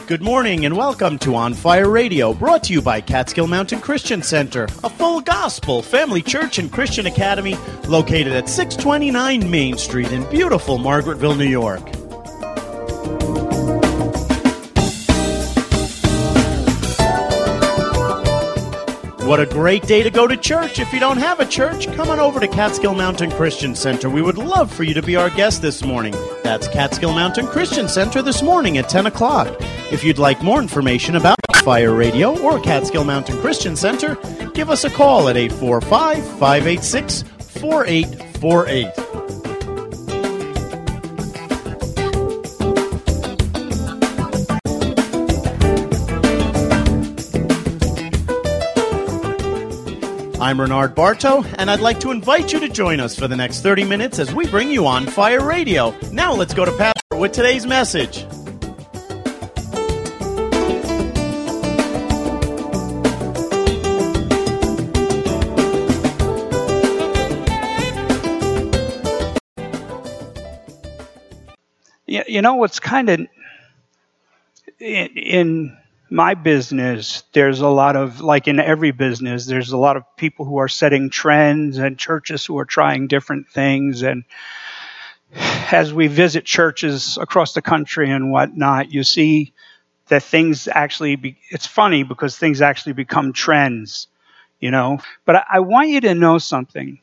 Good morning and welcome to On Fire Radio, brought to you by Catskill Mountain Christian Center, a full gospel family church and Christian academy located at 629 Main Street in beautiful Margaretville, New York. What a great day to go to church. If you don't have a church, come on over to Catskill Mountain Christian Center. We would love for you to be our guest this morning. That's Catskill Mountain Christian Center this morning at 10 o'clock. If you'd like more information about Fire Radio or Catskill Mountain Christian Center, give us a call at 845-586-4848. I'm Bernard Bartow, and I'd like to invite you to join us for the next 30 minutes as we bring you On Fire Radio. Now let's go to Pastor with today's message. You know what's kind of in my business, there's a lot of, like in every business, there's a lot of people who are setting trends and churches who are trying different things. And as we visit churches across the country and whatnot, you see that things actually, it's funny because things actually become trends, you know. But I want you to know something,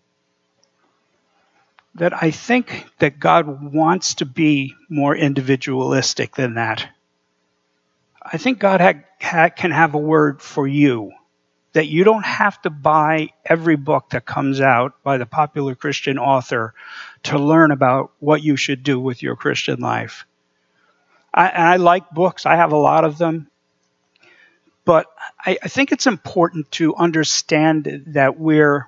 that I think that God wants to be more individualistic than that. I think God can have a word for you, that you don't have to buy every book that comes out by the popular Christian author to learn about what you should do with your Christian life. I like books. I have a lot of them. But I think it's important to understand that we're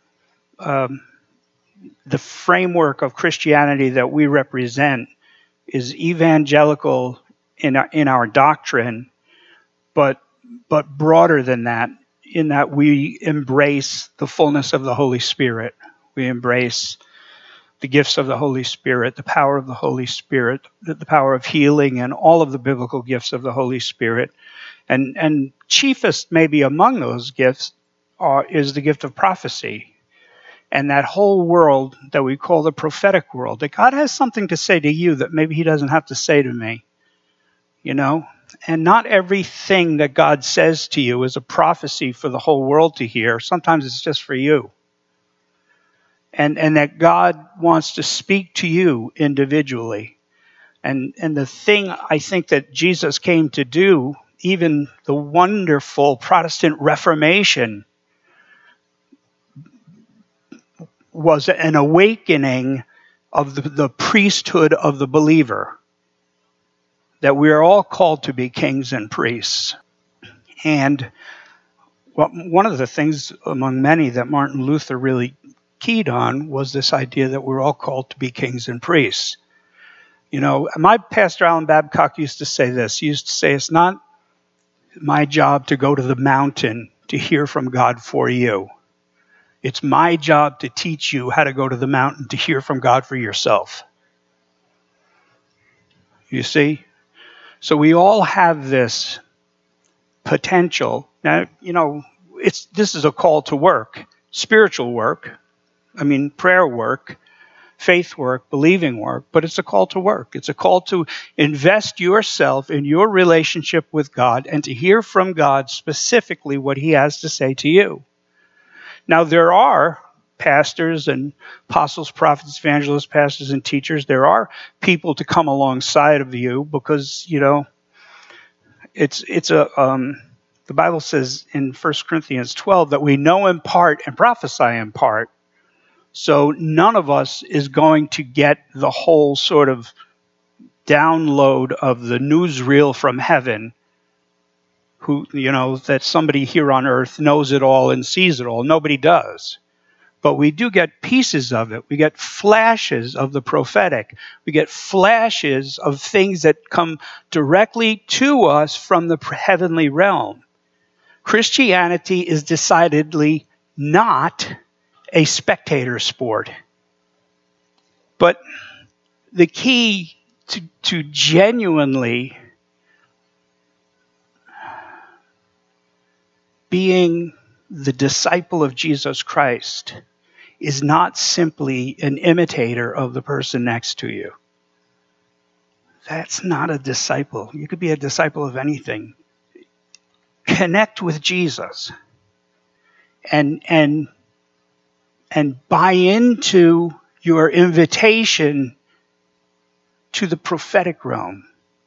the framework of Christianity that we represent is evangelical in our doctrine, but broader than that, in that we embrace the fullness of the Holy Spirit. We embrace the gifts of the Holy Spirit, the power of the Holy Spirit, the power of healing, and all of the biblical gifts of the Holy Spirit. And chiefest maybe among those gifts is the gift of prophecy. And that whole world that we call the prophetic world, that God has something to say to you that maybe he doesn't have to say to me. You know, and not everything that God says to you is a prophecy for the whole world to hear. Sometimes it's just for you. And that God wants to speak to you individually. And the thing I think that Jesus came to do, even the wonderful Protestant Reformation, was an awakening of the priesthood of the believer. That we are all called to be kings and priests. And one of the things among many that Martin Luther really keyed on was this idea that we're all called to be kings and priests. You know, my pastor, Alan Babcock, used to say this. He used to say, it's not my job to go to the mountain to hear from God for you. It's my job to teach you how to go to the mountain to hear from God for yourself. You see? So we all have this potential. Now, you know, this is a call to work, spiritual work, prayer work, faith work, believing work, but it's a call to work. It's a call to invest yourself in your relationship with God and to hear from God specifically what he has to say to you. Now, there are pastors and apostles, prophets, evangelists, pastors, and teachers. There are people to come alongside of you because, you know, the Bible says in 1 Corinthians 12 that we know in part and prophesy in part. So none of us is going to get the whole sort of download of the newsreel from heaven, who, you know, that somebody here on earth knows it all and sees it all. Nobody does. But we do get pieces of it. We get flashes of the prophetic. We get flashes of things that come directly to us from the heavenly realm. Christianity is decidedly not a spectator sport. But the key to genuinely being the disciple of Jesus Christ is not simply an imitator of the person next to you. That's not a disciple. You could be a disciple of anything. Connect with Jesus and buy into your invitation to the prophetic realm.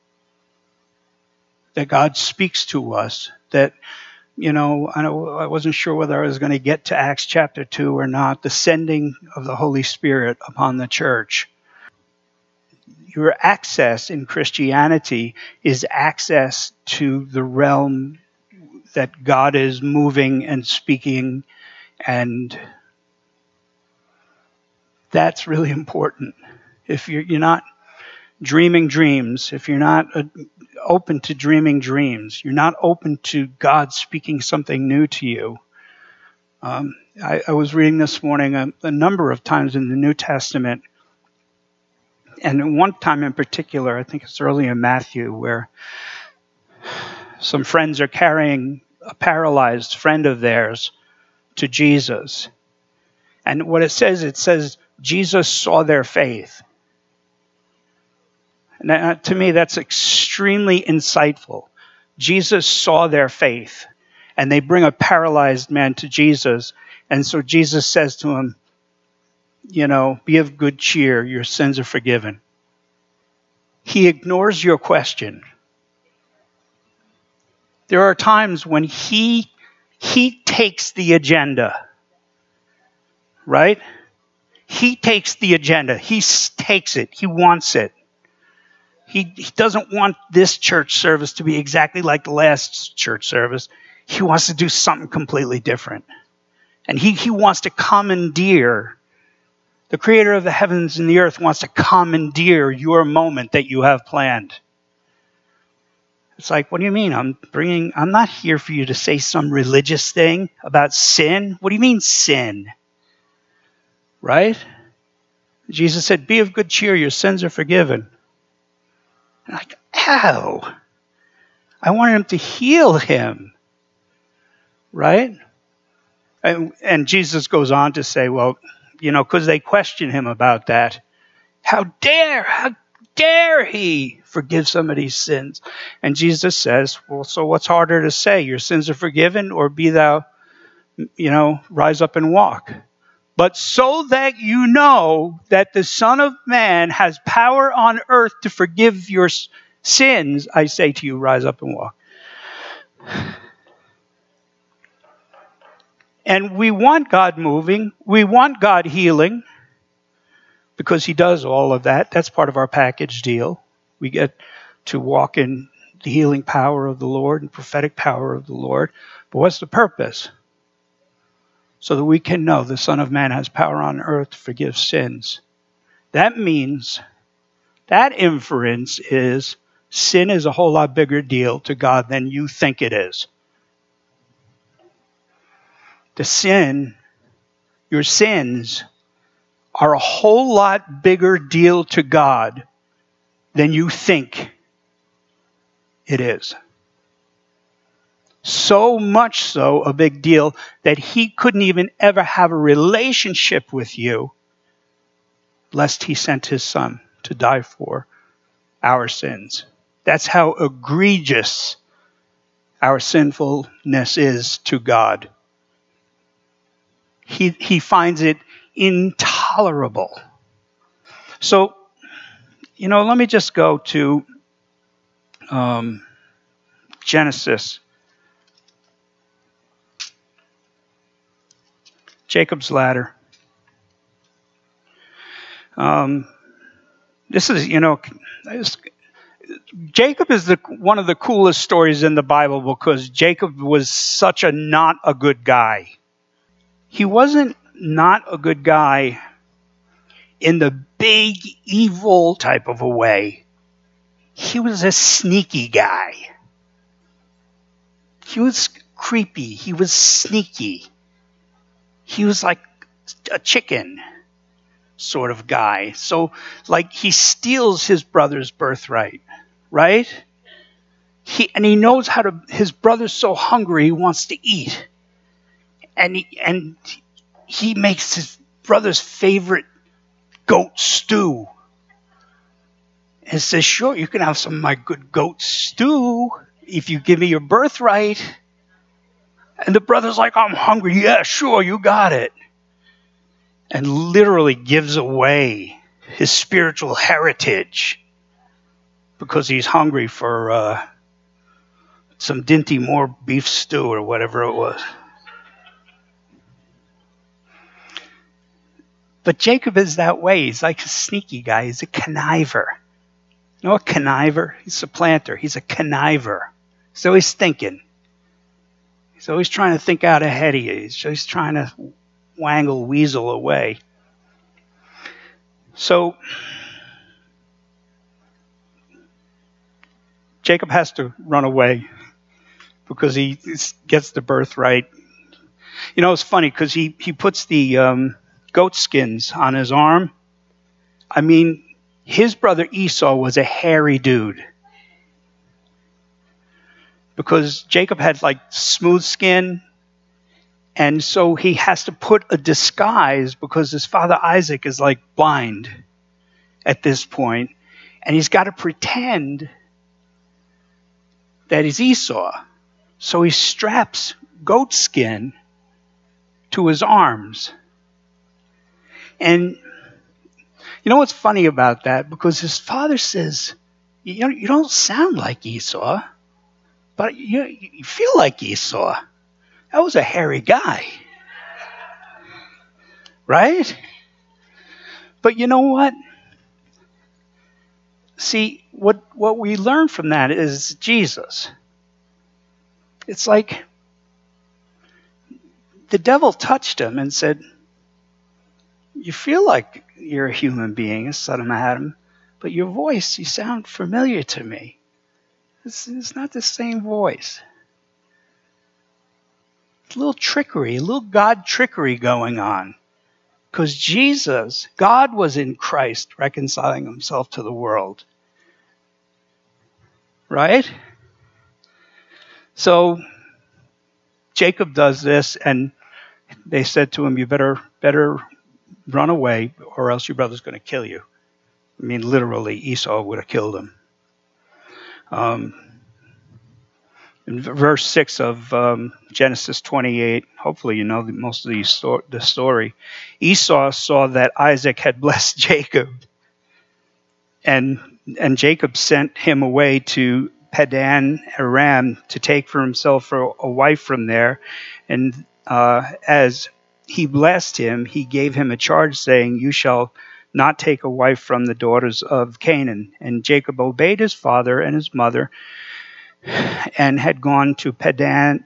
That God speaks to us, that, I wasn't sure whether I was going to get to Acts chapter 2 or not, the sending of the Holy Spirit upon the church. Your access in Christianity is access to the realm that God is moving and speaking, and that's really important. If you're not dreaming dreams, if you're not open to dreaming dreams, you're not open to God speaking something new to you. I was reading this morning a number of times in the New Testament, and one time in particular, I think it's early in Matthew, where some friends are carrying a paralyzed friend of theirs to Jesus. And what it says Jesus saw their faith. And to me, that's extremely insightful. Jesus saw their faith, and they bring a paralyzed man to Jesus. And so Jesus says to him, be of good cheer, your sins are forgiven. He ignores your question. There are times when he takes the agenda, right? He takes the agenda. He takes it. He wants it. He doesn't want this church service to be exactly like the last church service. He wants to do something completely different. And he wants to commandeer, the creator of the heavens and the earth wants to commandeer your moment that you have planned. It's like, what do you mean? I'm not here for you to say some religious thing about sin. What do you mean sin? Right? Jesus said, be of good cheer, your sins are forgiven. Like, ow. I wanted him to heal him. Right? And Jesus goes on to say, well, because they question him about that. How dare he forgive somebody's sins? And Jesus says, well, so what's harder to say? Your sins are forgiven, or be thou, rise up and walk. But so that you know that the Son of Man has power on earth to forgive your sins, I say to you, rise up and walk. And we want God moving. We want God healing, because he does all of that. That's part of our package deal. We get to walk in the healing power of the Lord and prophetic power of the Lord. But what's the purpose? So that we can know the Son of Man has power on earth to forgive sins. That means, that inference is, sin is a whole lot bigger deal to God than you think it is. Your sins are a whole lot bigger deal to God than you think it is. So much so a big deal that he couldn't even ever have a relationship with you lest he sent his son to die for our sins. That's how egregious our sinfulness is to God. He finds it intolerable. So, let me just go to Genesis. Jacob's ladder. This is, Jacob is one of the coolest stories in the Bible, because Jacob was such a not a good guy. He wasn't not a good guy in the big evil type of a way. He was a sneaky guy. He was creepy. He was sneaky. He was like a chicken sort of guy. So, like, he steals his brother's birthright, right? he knows his brother's so hungry he wants to eat. And he makes his brother's favorite goat stew. And says, sure, you can have some of my good goat stew if you give me your birthright. And the brother's like, I'm hungry. Yeah, sure, you got it. And literally gives away his spiritual heritage because he's hungry for some Dinty Moore beef stew or whatever it was. But Jacob is that way. He's like a sneaky guy. He's a conniver. You know a conniver? He's a planter. He's a conniver. He's always thinking. He's always trying to think out ahead of you. He's always trying to weasel away. So Jacob has to run away because he gets the birthright. You know, it's funny because he puts the goat skins on his arm. I mean, his brother Esau was a hairy dude. Because Jacob had like smooth skin. And so he has to put a disguise because his father Isaac is like blind at this point. And he's got to pretend that he's Esau. So he straps goat skin to his arms. And you know what's funny about that? Because his father says, you don't sound like Esau, but you feel like Esau. That was a hairy guy. Right? But you know what? See, what we learn from that is Jesus. It's like the devil touched him and said, you feel like you're a human being, a son of Adam, but your voice, you sound familiar to me. It's not the same voice. It's a little trickery, a little God trickery going on. Because Jesus, God was in Christ reconciling himself to the world. Right? So Jacob does this, and they said to him, you better run away, or else your brother's going to kill you. I mean, literally, Esau would have killed him. In verse 6 of Genesis 28, hopefully you know most of the story, Esau saw that Isaac had blessed Jacob, and Jacob sent him away to Padan Aram to take for himself a wife from there, and as he blessed him, he gave him a charge saying, you shall not take a wife from the daughters of Canaan. And Jacob obeyed his father and his mother and had gone to Padan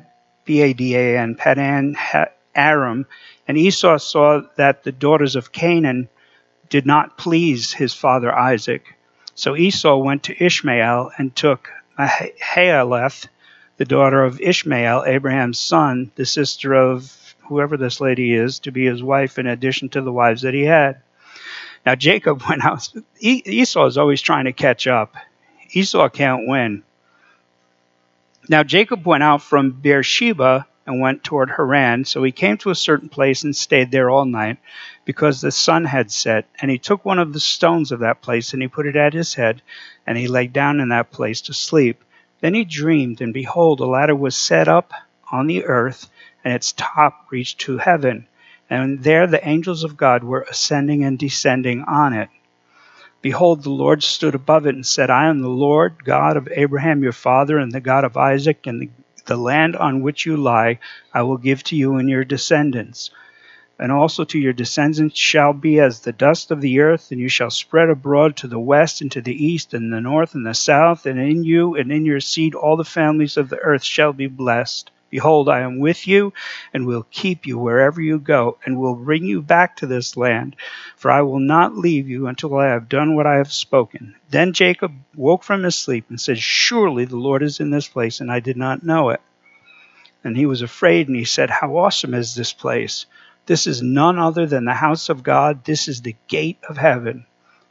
Aram. And Esau saw that the daughters of Canaan did not please his father Isaac. So Esau went to Ishmael and took Mahaleth, the daughter of Ishmael, Abraham's son, the sister of whoever this lady is, to be his wife in addition to the wives that he had. Now Jacob went out. Esau is always trying to catch up. Esau can't win. Now Jacob went out from Beersheba and went toward Haran. So he came to a certain place and stayed there all night because the sun had set. And he took one of the stones of that place and he put it at his head, and he lay down in that place to sleep. Then he dreamed, and behold, a ladder was set up on the earth, and its top reached to heaven. And there the angels of God were ascending and descending on it. Behold, the Lord stood above it and said, I am the Lord, God of Abraham your father, and the God of Isaac, and the land on which you lie I will give to you and your descendants. And also to your descendants shall be as the dust of the earth, and you shall spread abroad to the west and to the east and the north and the south, and in you and in your seed all the families of the earth shall be blessed. Behold, I am with you, and will keep you wherever you go, and will bring you back to this land, for I will not leave you until I have done what I have spoken. Then Jacob woke from his sleep and said, surely the Lord is in this place, and I did not know it. And he was afraid, and he said, how awesome is this place! This is none other than the house of God. This is the gate of heaven.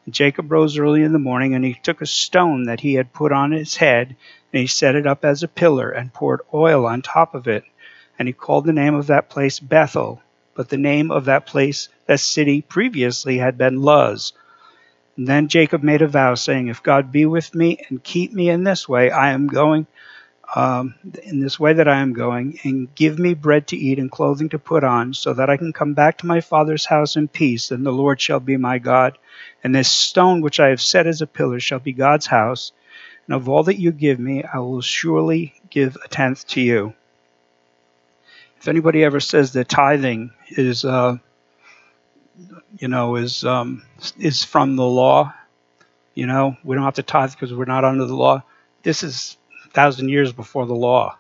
Jacob rose early in the morning, and he took a stone that he had put on his head, and he set it up as a pillar, and poured oil on top of it. And he called the name of that place Bethel, but the name of that city previously had been Luz. And then Jacob made a vow, saying, if God be with me and keep me in this way I am going, in this way that I am going, and give me bread to eat and clothing to put on, so that I can come back to my father's house in peace, then the Lord shall be my God. And this stone which I have set as a pillar shall be God's house. And of all that you give me, I will surely give a tenth to you. If anybody ever says that tithing is from the law, we don't have to tithe because we're not under the law. This is 1,000 years before the law,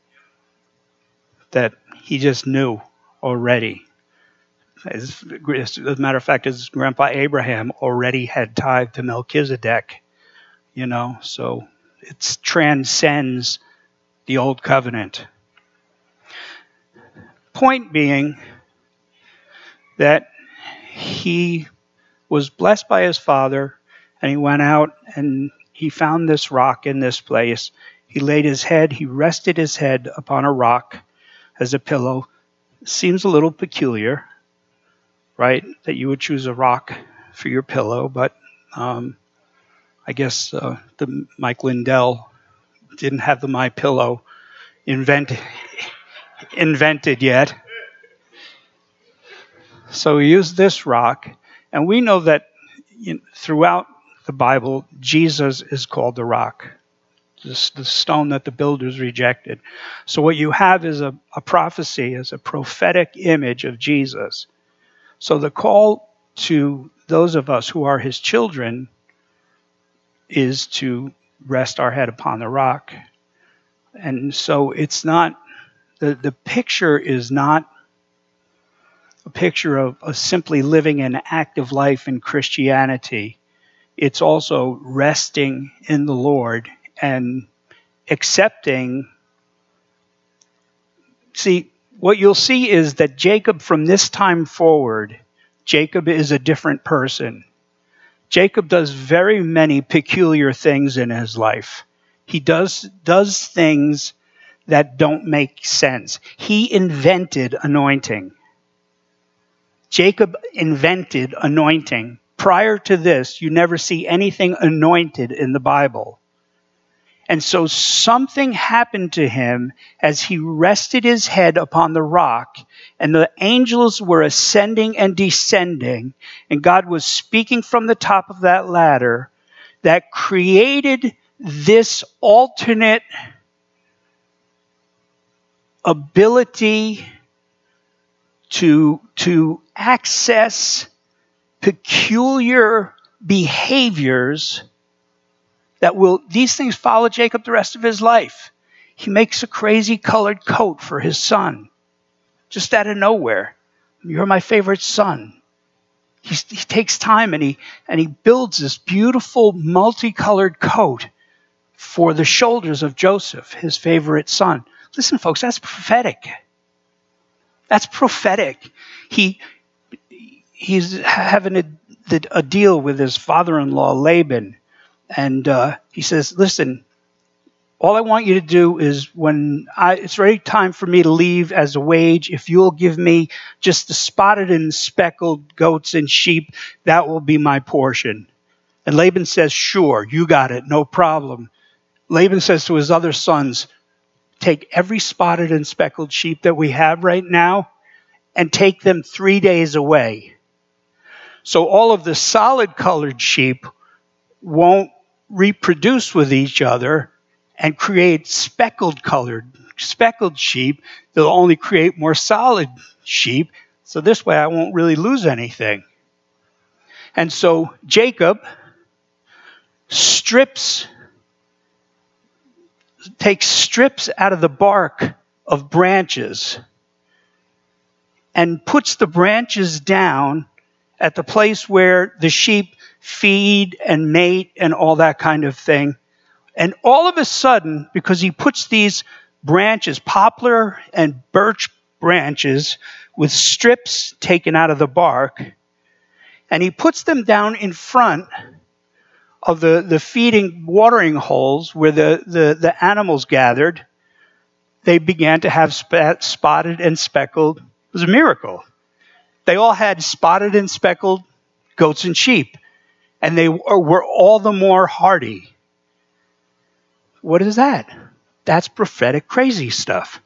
that he just knew already. As a matter of fact, his grandpa Abraham already had tithed to Melchizedek, so it transcends the old covenant. Point being that he was blessed by his father, and he went out and he found this rock in this place. He rested his head upon a rock as a pillow. Seems a little peculiar, right, that you would choose a rock for your pillow, but I guess the Mike Lindell didn't have the MyPillow invented yet. So he used this rock, and we know that throughout the Bible, Jesus is called the rock, the stone that the builders rejected. So what you have is a prophecy, is a prophetic image of Jesus. So the call to those of us who are his children is to rest our head upon the rock. And so it's not, the picture is not a picture of simply living an active life in Christianity. It's also resting in the Lord and accepting. See, what you'll see is that Jacob, from this time forward, Jacob is a different person. Jacob does very many peculiar things in his life. He does things that don't make sense. He invented anointing. Jacob invented anointing. Prior to this, you never see anything anointed in the Bible. And so something happened to him as he rested his head upon the rock, and the angels were ascending and descending, and God was speaking from the top of that ladder that created this alternate ability to access peculiar behaviors these things follow Jacob the rest of his life. He makes a crazy colored coat for his son, just out of nowhere. You're my favorite son. He takes time and he builds this beautiful multicolored coat for the shoulders of Joseph, his favorite son. Listen, folks, that's prophetic. That's prophetic. He's having a deal with his father-in-law, Laban. And he says, listen, all I want you to do is when it's ready time for me to leave as a wage, if you'll give me just the spotted and speckled goats and sheep, that will be my portion. And Laban says, sure, you got it, no problem. Laban says to his other sons, take every spotted and speckled sheep that we have right now and take them 3 days away. So all of the solid colored sheep won't reproduce with each other and create speckled sheep. They'll only create more solid sheep. So this way I won't really lose anything. And so Jacob takes strips out of the bark of branches and puts the branches down at the place where the sheep feed and mate and all that kind of thing. And all of a sudden, because he puts these branches, poplar and birch branches with strips taken out of the bark, And he puts them down in front of the feeding watering holes where the animals gathered. They began to have spotted and speckled. It was a miracle. They all had spotted and speckled goats and sheep, and they were all the more hardy. What is that? That's prophetic crazy stuff.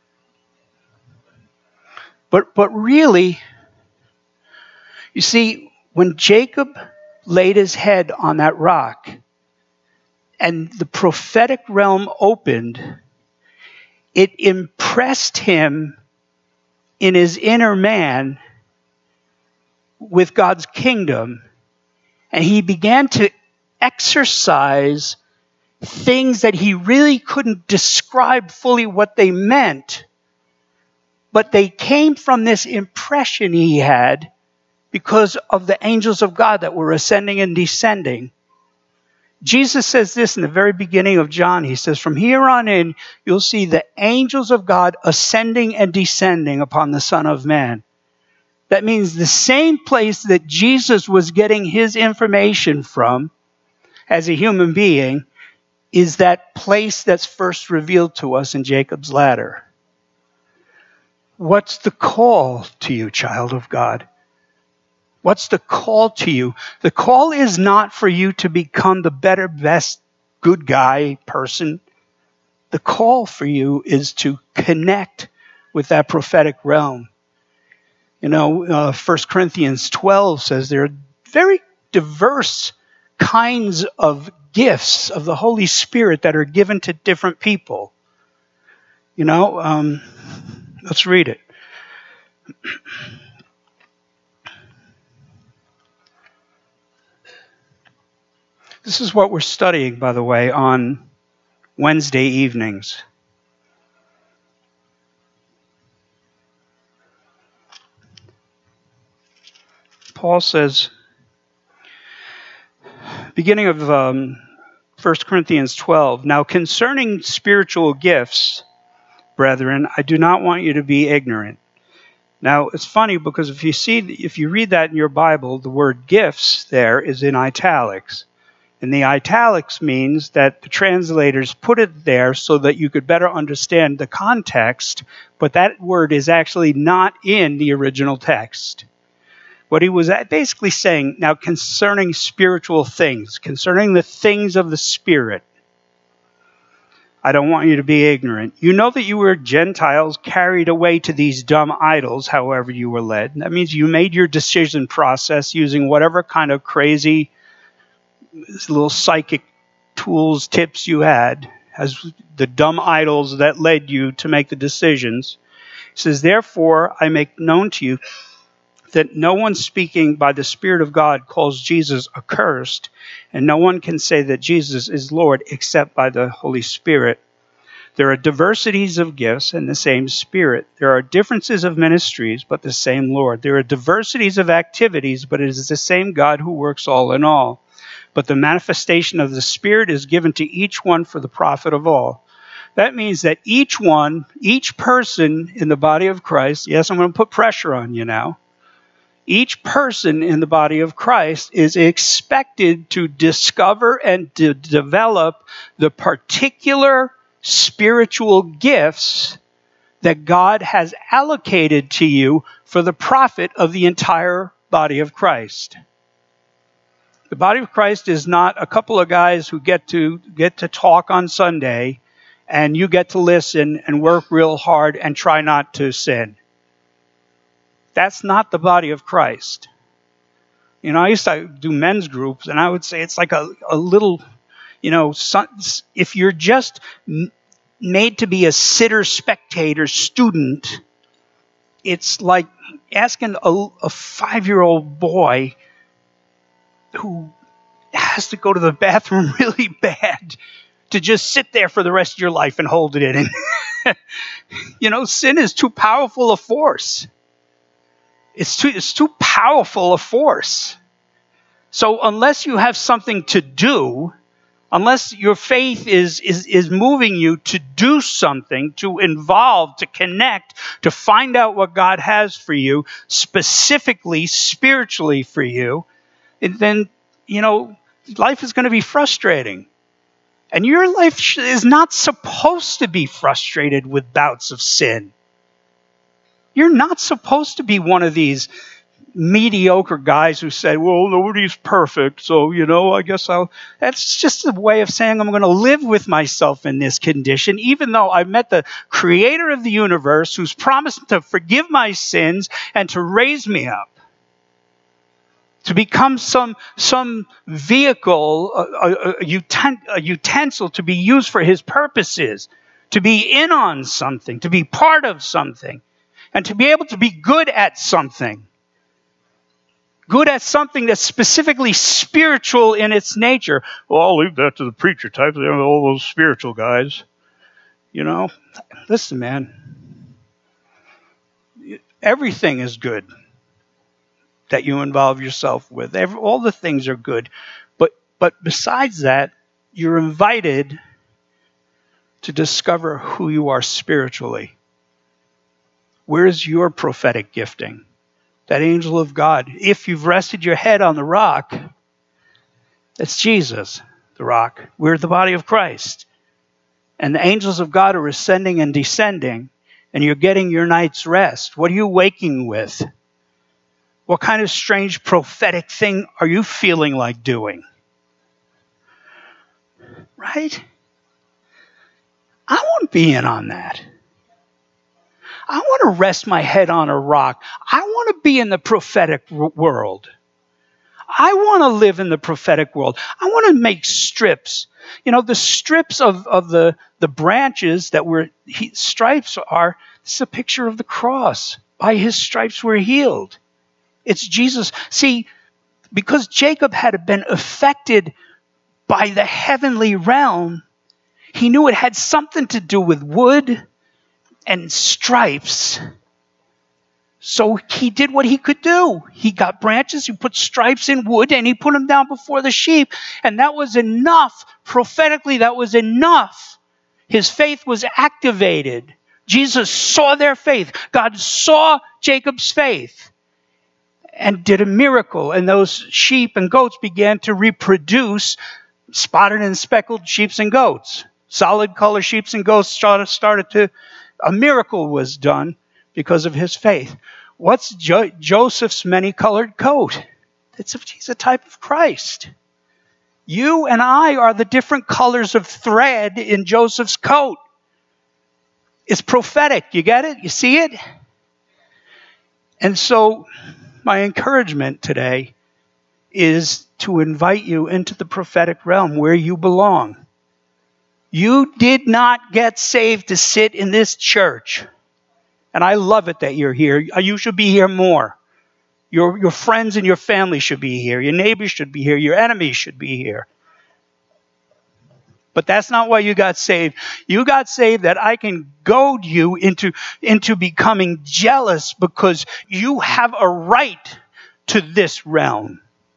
But really, you see, when Jacob laid his head on that rock and the prophetic realm opened, it impressed him in his inner man with God's kingdom, and he began to exercise things that he really couldn't describe fully what they meant, but they came from this impression he had because of the angels of God that were ascending and descending. Jesus says this in the very beginning of John. He says, from here on in, you'll see the angels of God ascending and descending upon the Son of Man. That means the same place that Jesus was getting his information from as a human being is that place that's first revealed to us in Jacob's ladder. What's the call to you, child of God? What's the call to you? The call is not for you to become the better, best, good guy person. The call for you is to connect with that prophetic realm. 1 Corinthians 12 says there are very diverse kinds of gifts of the Holy Spirit that are given to different people. Let's read it. This is what we're studying, by the way, on Wednesday evenings. Paul says, beginning of 1 Corinthians 12, now concerning spiritual gifts, brethren, I do not want you to be ignorant. Now, it's funny because if you read that in your Bible, the word gifts there is in italics. And the italics means that the translators put it there so that you could better understand the context, but that word is actually not in the original text. What he was basically saying, now concerning spiritual things, concerning the things of the Spirit, I don't want you to be ignorant. You know that you were Gentiles carried away to these dumb idols, however you were led. That means you made your decision process using whatever kind of crazy little psychic tools, tips you had, as the dumb idols that led you to make the decisions. He says, therefore, I make known to you that no one speaking by the Spirit of God calls Jesus accursed, and no one can say that Jesus is Lord except by the Holy Spirit. There are diversities of gifts and the same Spirit. There are differences of ministries, but the same Lord. There are diversities of activities, but it is the same God who works all in all. But the manifestation of the Spirit is given to each one for the profit of all. That means that each person in the body of Christ, yes, I'm going to put pressure on you now. Each person in the body of Christ is expected to discover and to develop the particular spiritual gifts that God has allocated to you for the profit of the entire body of Christ. The body of Christ is not a couple of guys who get to talk on Sunday and you get to listen and work real hard and try not to sin. That's not the body of Christ. I used to do men's groups, and I would say it's like a little, if you're just made to be a sitter, spectator, student, it's like asking a 5-year-old boy who has to go to the bathroom really bad to just sit there for the rest of your life and hold it in. Sin is too powerful a force. It's too powerful a force. So unless you have something to do, unless your faith is moving you to do something, to involve, to connect, to find out what God has for you, specifically, spiritually for you, then, life is going to be frustrating. And your life is not supposed to be frustrated with bouts of sin. You're not supposed to be one of these mediocre guys who say, well, nobody's perfect, so, I guess that's just a way of saying I'm going to live with myself in this condition, even though I've met the creator of the universe who's promised to forgive my sins and to raise me up, to become some vehicle, a utensil to be used for his purposes, to be in on something, to be part of something, and to be able to be good at something. Good at something that's specifically spiritual in its nature. Well, I'll leave that to the preacher type. They're all those spiritual guys. Listen, man. Everything is good that you involve yourself with. All the things are good. But besides that, you're invited to discover who you are spiritually. Where's your prophetic gifting? That angel of God. If you've rested your head on the rock, it's Jesus, the rock. We're the body of Christ. And the angels of God are ascending and descending, and you're getting your night's rest. What are you waking with? What kind of strange prophetic thing are you feeling like doing? Right? I want to be in on that. I want to rest my head on a rock. I want to be in the prophetic world. I want to live in the prophetic world. I want to make strips. The strips of the branches that stripes are, this is a picture of the cross. By his stripes we're healed. It's Jesus. See, because Jacob had been affected by the heavenly realm, he knew it had something to do with wood and stripes. So he did what he could do. He got branches, he put stripes in wood, and he put them down before the sheep. And that was enough. Prophetically, that was enough. His faith was activated. Jesus saw their faith. God saw Jacob's faith and did a miracle. And those sheep and goats began to reproduce spotted and speckled sheep and goats. Solid color sheep and goats started to, a miracle was done because of his faith. What's Joseph's many-colored coat? He's a type of Christ. You and I are the different colors of thread in Joseph's coat. It's prophetic. You get it? You see it? And so my encouragement today is to invite you into the prophetic realm where you belong. You did not get saved to sit in this church. And I love it that you're here. You should be here more. Your friends and your family should be here. Your neighbors should be here. Your enemies should be here. But that's not why you got saved. You got saved that I can goad you into becoming jealous because you have a right to this realm.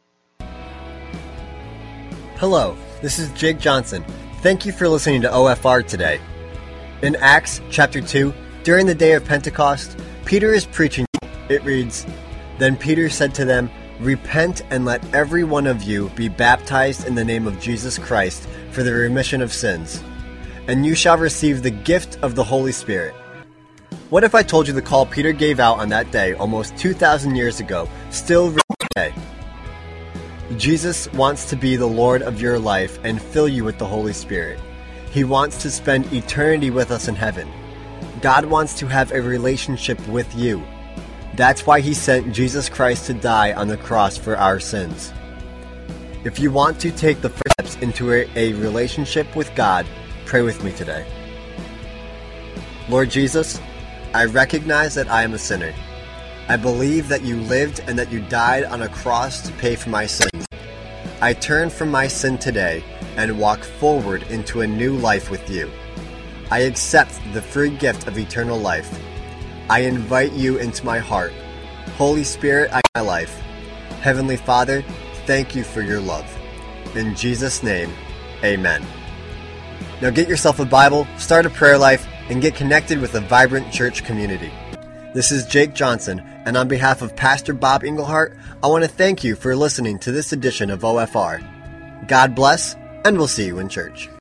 Hello, this is Jake Johnson. Thank you for listening to OFR today. In Acts chapter 2, during the day of Pentecost, Peter is preaching. It reads, "Then Peter said to them, 'Repent and let every one of you be baptized in the name of Jesus Christ for the remission of sins, and you shall receive the gift of the Holy Spirit.'" What if I told you the call Peter gave out on that day almost 2,000 years ago still reads today? Jesus wants to be the Lord of your life and fill you with the Holy Spirit. He wants to spend eternity with us in heaven. God wants to have a relationship with you. That's why he sent Jesus Christ to die on the cross for our sins. If you want to take the first steps into a relationship with God, pray with me today. Lord Jesus, I recognize that I am a sinner. I believe that you lived and that you died on a cross to pay for my sins. I turn from my sin today and walk forward into a new life with you. I accept the free gift of eternal life. I invite you into my heart. Holy Spirit, I my life. Heavenly Father, thank you for your love. In Jesus' name, Amen. Now get yourself a Bible, start a prayer life, and get connected with a vibrant church community. This is Jake Johnson, and on behalf of Pastor Bob Englehart, I want to thank you for listening to this edition of OFR. God bless, and we'll see you in church.